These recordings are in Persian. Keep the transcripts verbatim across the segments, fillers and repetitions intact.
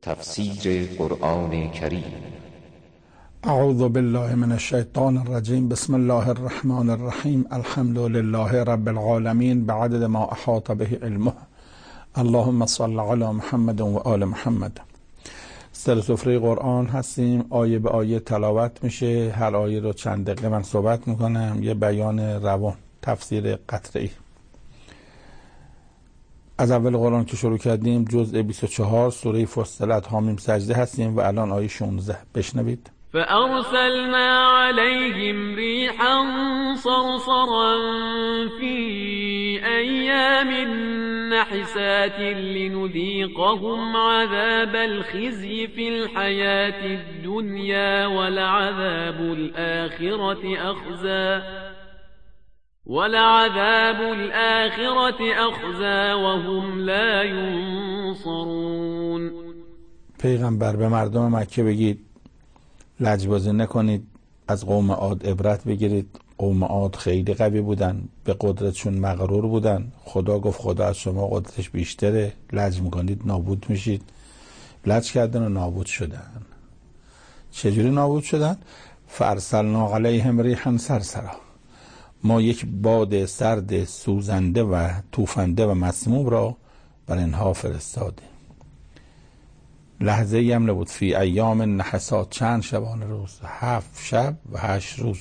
تفسیر قرآن کریم. اعوذ بالله من الشیطان الرجیم. بسم الله الرحمن الرحیم. الحمد لله رب العالمین بعدد ما احاط به علمه. اللهم صل علی محمد و آل محمد. سر سفره قرآن هستیم، آیه به آیه تلاوت میشه. هر آیه رو چند دقیقه من صحبت میکنم، یه بیان روان، تفسیر قطعی. از اول قرآن که شروع کردیم جزء بیست و چهار سوره فصلت حامیم سجده هستیم و الان آیه شانزده. بشنوید. فأرسلنا عليهم ريحا صرصرا في أيام نحسات لنذيقهم عذاب الخزي في الحياة الدنيا ولعذاب الآخرة أخزى ولعذاب الآخرة أخزى وهم لا ينصرون. پیغمبر به مردم مکه بگید لجبازی نکنید، از قوم عاد عبرت بگیرید. قوم عاد خیلی قوی بودن، به قدرتشون مغرور بودن. خدا گفت خدا از شما قدرتش بیشتره، لج میکنید نابود میشید. لج کردن و نابود شدن. چجوری نابود شدن؟ فارسلنا علیهم ریحا صرصرا، ما یک باد سرد سوزنده و توفنده و مسموم را بر اینها فرستادیم. لحظه ای هم نبود. فی ایام نحسات، چند شبانه روز، هفت شب و هشت روز.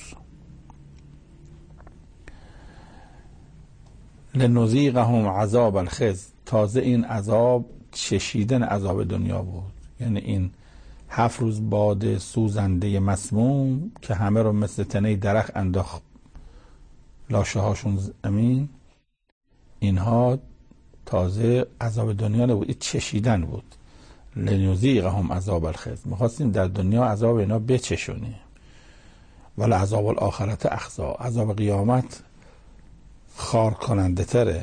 لنذیقهم عذاب الخزی، تازه این عذاب چشیدن عذاب دنیا بود. یعنی این هفت روز باد سوزنده مسموم که همه رو مثل تنه درخت انداخت لاشه هاشون زمین، اینها تازه عذاب دنیا نبود، این چشیدن بود. لنذیقهم عذاب الخزی، میخواستیم در دنیا عذاب اینا بچشونیم. ولی عذاب الاخرت اخزی، عذاب قیامت خار کننده تره.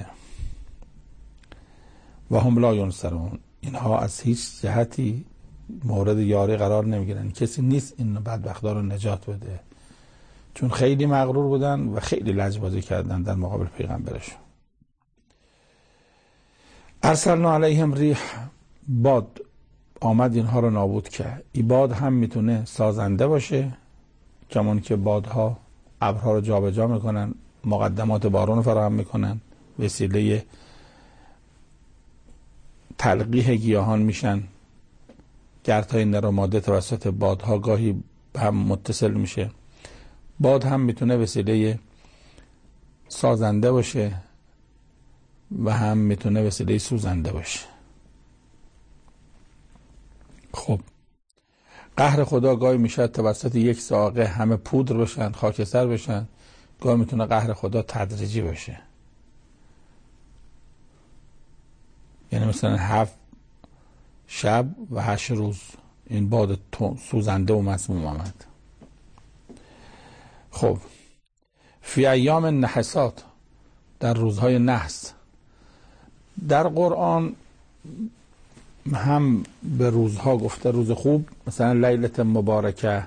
و هم لا ینصرون، اینها از هیچ جهتی مورد یاری قرار نمیگیرن. کسی نیست این بدبختا رو نجات بده، چون خیلی مغرور بودن و خیلی لجبازی کردن در مقابل پیغمبرشون. ارسلنا علیهم ریح، باد آمد اینها رو نابود کرد. این باد هم میتونه سازنده باشه، کمان که بادها ابرها رو جابجا میکنن، مقدمات بارون فراهم میکنن، وسیله تلقیح گیاهان میشن. گردهای نرماده توسط بادها گاهی هم متصل میشه. باد هم میتونه وسیله سازنده باشه و هم میتونه وسیله سوزنده باشه. خب قهر خدا گاهی میشه توسط یک ساقه همه پودر بشن، خاکستر بشن. گاهی میتونه قهر خدا تدریجی باشه. یعنی مثلا هفت شب و هشت روز این باد سوزنده و مسموم آمد. خب فی ایام نحسات، در روزهای نحس. در قرآن هم به روزها گفته، روز خوب مثلا لیلت مبارکه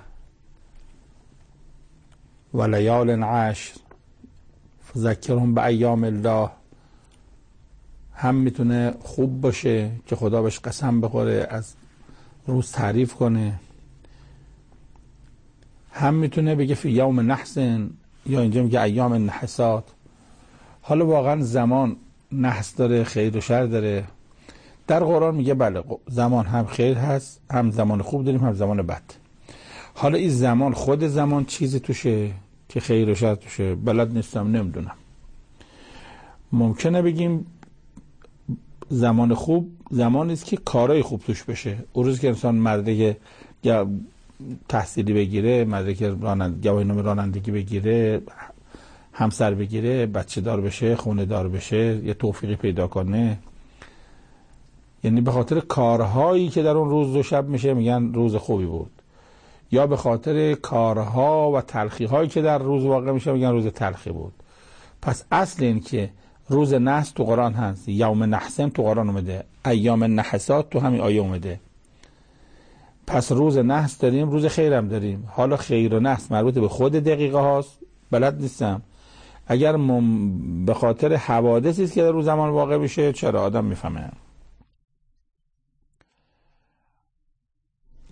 و لیال عشر، فذکرهم به ایام الله. هم میتونه خوب باشه که خدا بهش قسم بخوره، از روز تعریف کنه. هم میتونه بگه فی یوم نحس، یا اینجا میگه ایام نحسات. حالا واقعا زمان نحس داره، خیر و شر داره. در قرآن میگه بله زمان هم خیر هست، هم زمان خوب داریم، هم زمان بد. حالا این زمان، خود زمان چیزی توشه که خیر و شر توشه؟ بلد نیستم، نمیدونم. ممکنه بگیم زمان خوب زمانی است که کارهای خوب توش بشه. اون روز که انسان مدرک تحصیلی بگیره، مدرک رانندگی، گواهینامه رانندگی بگیره، همسر بگیره، بچه دار بشه، خونه دار بشه، یه توفیقی پیدا کنه. یعنی به خاطر کارهایی که در اون روز و شب میشه میگن روز خوبی بود، یا به خاطر کارها و تلخی‌هایی که در روز واقع میشه میگن روز تلخی بود. پس اصل این که روز نحس تو قرآن هست، یوم نحسم تو قرآن اومده، ایام نحسات تو همین آیه اومده. پس روز نحس داریم، روز خیرم داریم. حالا خیر و نحس مربوط به خود دقیقه هاست، بلد نیستم. اگر مم... به خاطر حوادثی است که در روز زمان واقع میشه، چرا آدم میفهمه.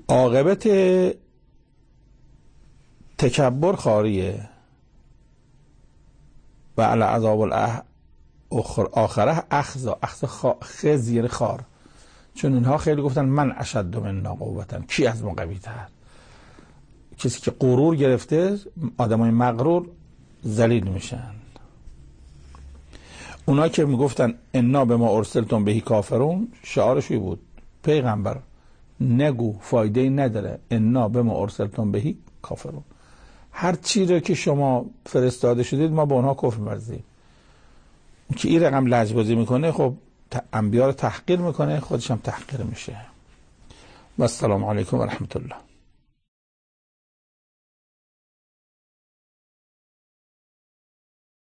عاقبت تکبر خاریه و علی عذاب الاخره اخذ اخذ خز یعنی خار، چون اینها خیلی گفتن من اشد منا قوة، کی از ما قوی تر. کسی که غرور گرفته، آدمای مغرور ذلیل میشن. اونا که میگفتن انا به ما ارسلتم بهی کافرون، شعارشوی بود پیغمبر نگو فایده ای نداره، انا به ما ارسلتم بهی کافرون، هر چی رو که شما فرستاده شدید ما با اونها کفر ورزیم. که این رقم لجبازی میکنه، خب انبیا رو تحقیر میکنه، خودش هم تحقیر میشه. و السلام علیکم و رحمت الله.